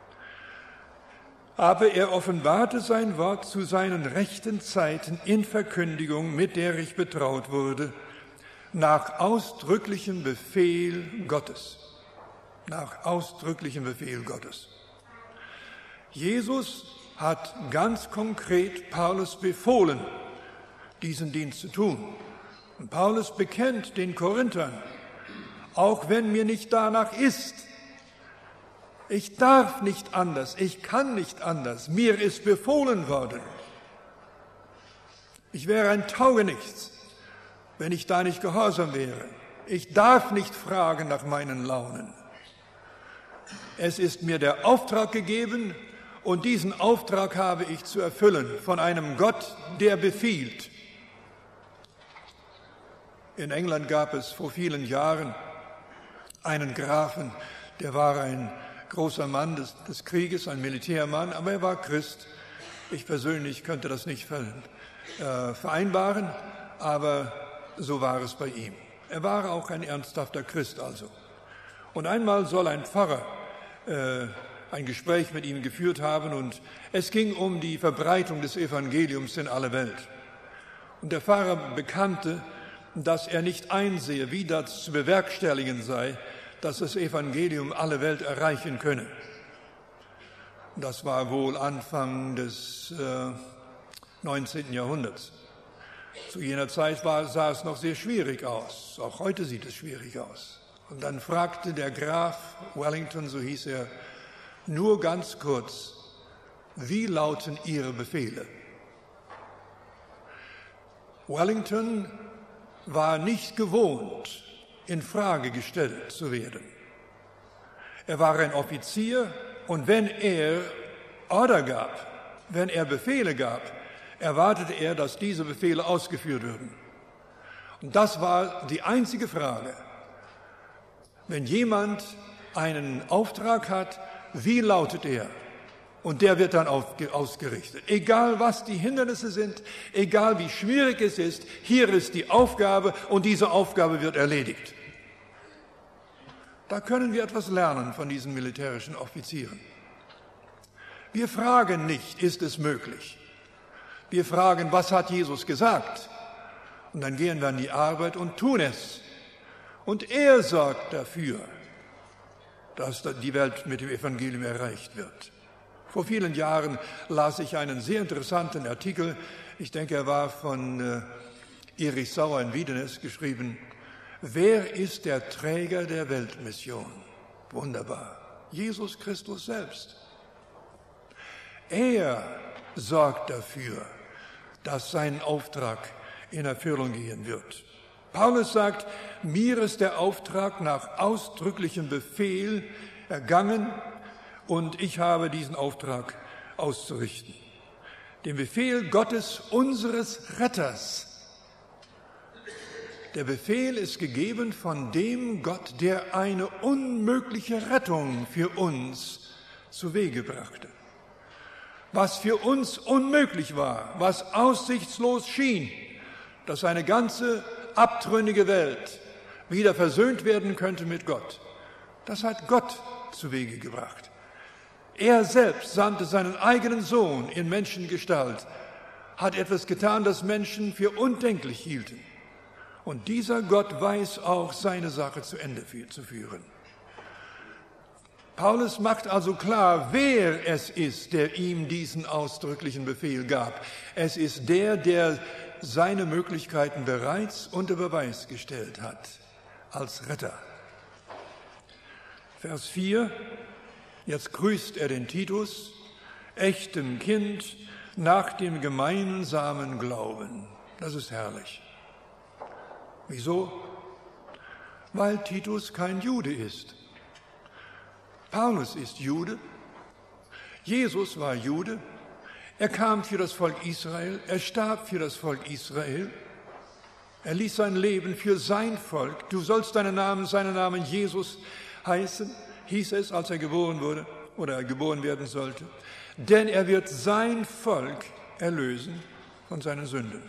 Aber er offenbarte sein Wort zu seinen rechten Zeiten in Verkündigung, mit der ich betraut wurde, nach ausdrücklichem Befehl Gottes. Nach ausdrücklichem Befehl Gottes. Jesus hat ganz konkret Paulus befohlen, diesen Dienst zu tun. Und Paulus bekennt den Korinthern, auch wenn mir nicht danach ist, ich darf nicht anders, ich kann nicht anders, mir ist befohlen worden. Ich wäre ein Taugenichts, wenn ich da nicht gehorsam wäre. Ich darf nicht fragen nach meinen Launen. Es ist mir der Auftrag gegeben und diesen Auftrag habe ich zu erfüllen von einem Gott, der befiehlt. In England gab es vor vielen Jahren einen Grafen, der war ein großer Mann des, des Krieges, ein Militärmann, aber er war Christ. Ich persönlich könnte das nicht äh, vereinbaren, aber so war es bei ihm. Er war auch ein ernsthafter Christ also. Und einmal soll ein Pfarrer äh, ein Gespräch mit ihm geführt haben und es ging um die Verbreitung des Evangeliums in alle Welt. Und der Pfarrer bekannte, dass er nicht einsehe, wie das zu bewerkstelligen sei, dass das Evangelium alle Welt erreichen könne. Das war wohl Anfang des äh, neunzehnten Jahrhunderts. Zu jener Zeit war, sah es noch sehr schwierig aus. Auch heute sieht es schwierig aus. Und dann fragte der Graf Wellington, so hieß er, nur ganz kurz, wie lauten Ihre Befehle? Wellington war nicht gewohnt, in Frage gestellt zu werden. Er war ein Offizier und wenn er Order gab, wenn er Befehle gab, erwartete er, dass diese Befehle ausgeführt würden. Und das war die einzige Frage. Wenn jemand einen Auftrag hat, wie lautet er? Und der wird dann ausgerichtet. Egal was die Hindernisse sind, egal wie schwierig es ist, hier ist die Aufgabe und diese Aufgabe wird erledigt. Da können wir etwas lernen von diesen militärischen Offizieren. Wir fragen nicht, ist es möglich? Wir fragen, was hat Jesus gesagt? Und dann gehen wir an die Arbeit und tun es. Und er sorgt dafür, dass die Welt mit dem Evangelium erreicht wird. Vor vielen Jahren las ich einen sehr interessanten Artikel, ich denke, er war von äh, Erich Sauer in Wiedenes geschrieben. Wer ist der Träger der Weltmission? Wunderbar, Jesus Christus selbst. Er sorgt dafür, dass sein Auftrag in Erfüllung gehen wird. Paulus sagt, mir ist der Auftrag nach ausdrücklichem Befehl ergangen, und ich habe diesen Auftrag auszurichten. Den Befehl Gottes, unseres Retters. Der Befehl ist gegeben von dem Gott, der eine unmögliche Rettung für uns zu Wege brachte. Was für uns unmöglich war, was aussichtslos schien, dass eine ganze abtrünnige Welt wieder versöhnt werden könnte mit Gott, das hat Gott zu Wege gebracht. Er selbst sandte seinen eigenen Sohn in Menschengestalt, hat etwas getan, das Menschen für undenklich hielten. Und dieser Gott weiß auch, seine Sache zu Ende zu führen. Paulus macht also klar, wer es ist, der ihm diesen ausdrücklichen Befehl gab. Es ist der, der seine Möglichkeiten bereits unter Beweis gestellt hat, als Retter. Vers vier. Jetzt grüßt er den Titus, echtem Kind, nach dem gemeinsamen Glauben. Das ist herrlich. Wieso? Weil Titus kein Jude ist. Paulus ist Jude, Jesus war Jude, er kam für das Volk Israel, er starb für das Volk Israel, er ließ sein Leben für sein Volk. Du sollst deinen Namen, seinen Namen Jesus heißen, hieß es, als er geboren wurde oder geboren werden sollte, denn er wird sein Volk erlösen von seinen Sünden.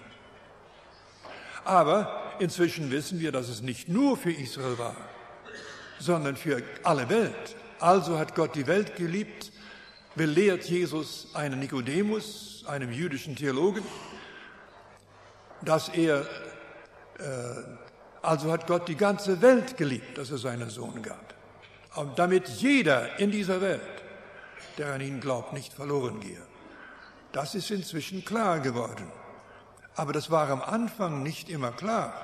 Aber inzwischen wissen wir, dass es nicht nur für Israel war, sondern für alle Welt. Also hat Gott die Welt geliebt, belehrt Jesus einen Nikodemus, einem jüdischen Theologen, dass er, äh, also hat Gott die ganze Welt geliebt, dass er seinen Sohn gab. Und damit jeder in dieser Welt, der an ihn glaubt, nicht verloren gehe. Das ist inzwischen klar geworden. Aber das war am Anfang nicht immer klar.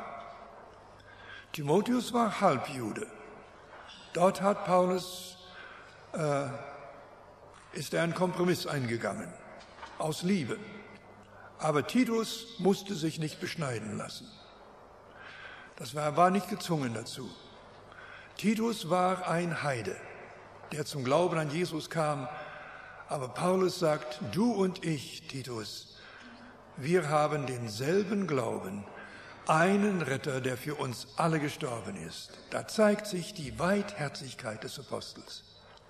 Timotheus war Halbjude. Dort hat Paulus, äh, ist er einen Kompromiss eingegangen, aus Liebe. Aber Titus musste sich nicht beschneiden lassen. Das war, war nicht gezwungen dazu. Titus war ein Heide, der zum Glauben an Jesus kam. Aber Paulus sagt, du und ich, Titus, wir haben denselben Glauben, einen Retter, der für uns alle gestorben ist. Da zeigt sich die Weitherzigkeit des Apostels.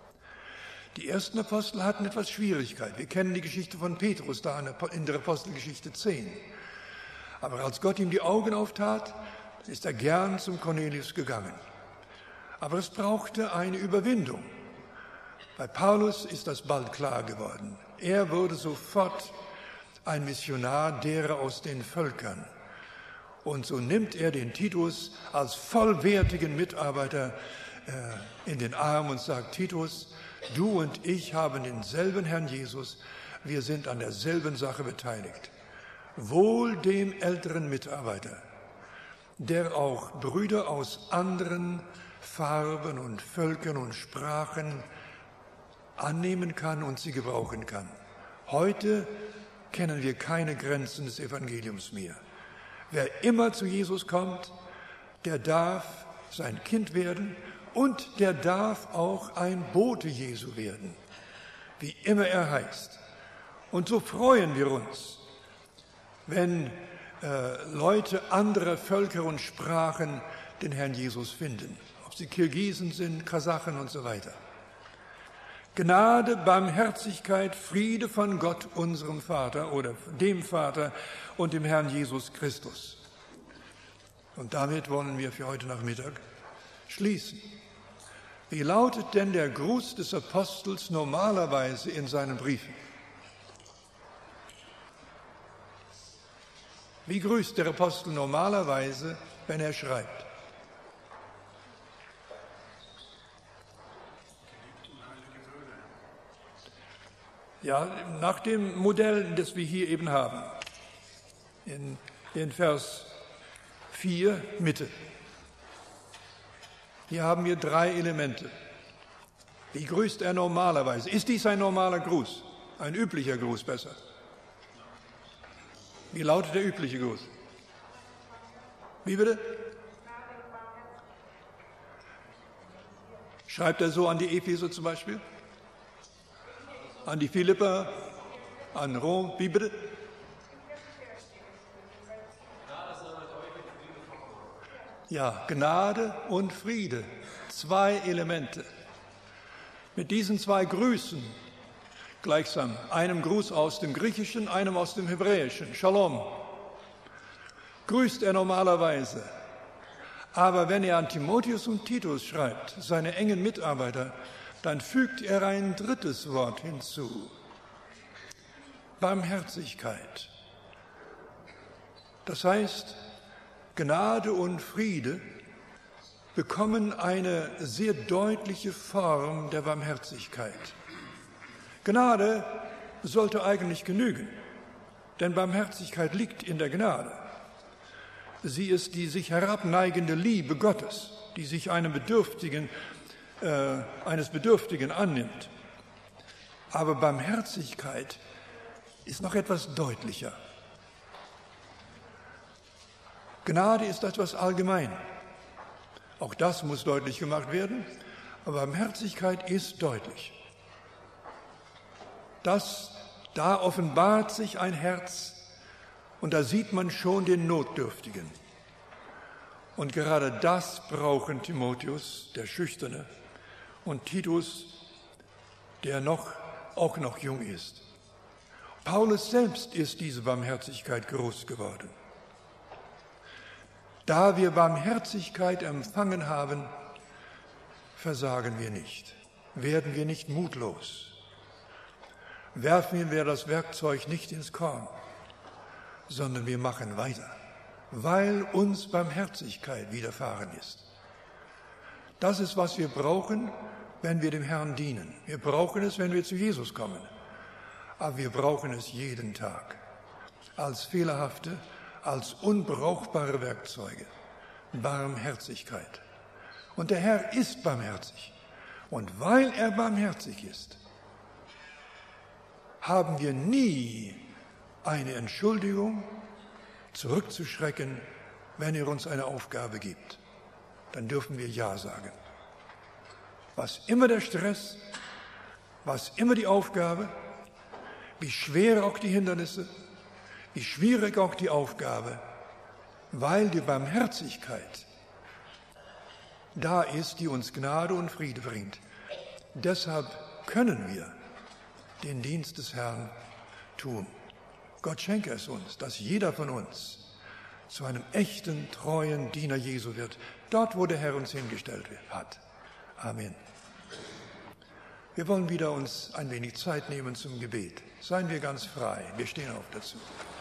Die ersten Apostel hatten etwas Schwierigkeit. Wir kennen die Geschichte von Petrus da in der Apostelgeschichte zehn. Aber als Gott ihm die Augen auftat, ist er gern zum Cornelius gegangen. Aber es brauchte eine Überwindung. Bei Paulus ist das bald klar geworden. Er wurde sofort ein Missionar derer aus den Völkern. Und so nimmt er den Titus als vollwertigen Mitarbeiter äh, in den Arm und sagt, Titus, du und ich haben denselben Herrn Jesus, wir sind an derselben Sache beteiligt. Wohl dem älteren Mitarbeiter, der auch Brüder aus anderen Farben und Völkern und Sprachen annehmen kann und sie gebrauchen kann. Heute kennen wir keine Grenzen des Evangeliums mehr. Wer immer zu Jesus kommt, der darf sein Kind werden und der darf auch ein Bote Jesu werden, wie immer er heißt. Und so freuen wir uns, wenn äh, Leute anderer Völker und Sprachen den Herrn Jesus finden, ob sie Kirgisen sind, Kasachen und so weiter. Gnade, Barmherzigkeit, Friede von Gott, unserem Vater oder dem Vater und dem Herrn Jesus Christus. Und damit wollen wir für heute Nachmittag schließen. Wie lautet denn der Gruß des Apostels normalerweise in seinen Briefen? Wie grüßt der Apostel normalerweise, wenn er schreibt? Ja, nach dem Modell, das wir hier eben haben, in, in Vers vier, Mitte. Hier haben wir drei Elemente. Wie grüßt er normalerweise? Ist dies ein normaler Gruß? Ein üblicher Gruß besser? Wie lautet der übliche Gruß? Wie bitte? Schreibt er so an die Epheser zum Beispiel? An die Philipper, an Rom, wie bitte? Ja, Gnade und Friede, zwei Elemente. Mit diesen zwei Grüßen, gleichsam einem Gruß aus dem Griechischen, einem aus dem Hebräischen, Shalom, grüßt er normalerweise. Aber wenn er an Timotheus und Titus schreibt, seine engen Mitarbeiter, dann fügt er ein drittes Wort hinzu. Barmherzigkeit. Das heißt, Gnade und Friede bekommen eine sehr deutliche Form der Barmherzigkeit. Gnade sollte eigentlich genügen, denn Barmherzigkeit liegt in der Gnade. Sie ist die sich herabneigende Liebe Gottes, die sich einem Bedürftigen Äh, eines Bedürftigen annimmt. Aber Barmherzigkeit ist noch etwas deutlicher. Gnade ist etwas allgemein. Auch das muss deutlich gemacht werden, aber Barmherzigkeit ist deutlich. Das, da offenbart sich ein Herz und da sieht man schon den Notdürftigen. Und gerade das brauchen Timotheus, der Schüchterne, und Titus, der noch, auch noch jung ist. Paulus selbst ist diese Barmherzigkeit groß geworden. Da wir Barmherzigkeit empfangen haben, versagen wir nicht. werden wir nicht mutlos. Werfen wir das Werkzeug nicht ins Korn, sondern wir machen weiter, weil uns Barmherzigkeit widerfahren ist. Das ist, was wir brauchen, wenn wir dem Herrn dienen. Wir brauchen es, wenn wir zu Jesus kommen. Aber wir brauchen es jeden Tag als fehlerhafte, als unbrauchbare Werkzeuge. Barmherzigkeit. Und der Herr ist barmherzig. Und weil er barmherzig ist, haben wir nie eine Entschuldigung, zurückzuschrecken, wenn er uns eine Aufgabe gibt. Dann dürfen wir Ja sagen. Was immer der Stress, was immer die Aufgabe, wie schwer auch die Hindernisse, wie schwierig auch die Aufgabe, weil die Barmherzigkeit da ist, die uns Gnade und Friede bringt. Deshalb können wir den Dienst des Herrn tun. Gott schenke es uns, dass jeder von uns zu einem echten, treuen Diener Jesu wird, dort, wo der Herr uns hingestellt hat. Amen. Wir wollen wieder uns ein wenig Zeit nehmen zum Gebet. Seien wir ganz frei. Wir stehen auf dazu.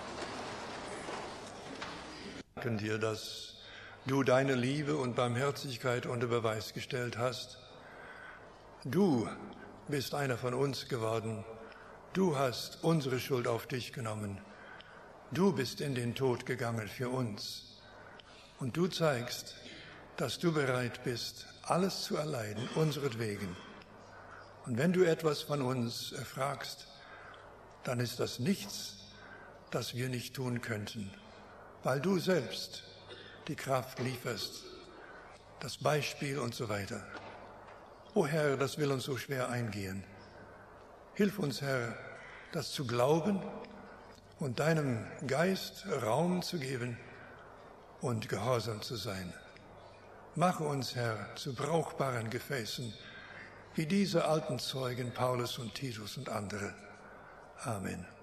Wir danken dir, dass du deine Liebe und Barmherzigkeit unter Beweis gestellt hast. Du bist einer von uns geworden. Du hast unsere Schuld auf dich genommen. Du bist in den Tod gegangen für uns. Und du zeigst, dass du bereit bist, alles zu erleiden, unseretwegen. Und wenn du etwas von uns erfragst, dann ist das nichts, das wir nicht tun könnten, weil du selbst die Kraft lieferst, das Beispiel und so weiter. O Herr, das will uns so schwer eingehen. Hilf uns, Herr, das zu glauben und deinem Geist Raum zu geben und gehorsam zu sein. Mache uns, Herr, zu brauchbaren Gefäßen, wie diese alten Zeugen Paulus und Titus und andere. Amen.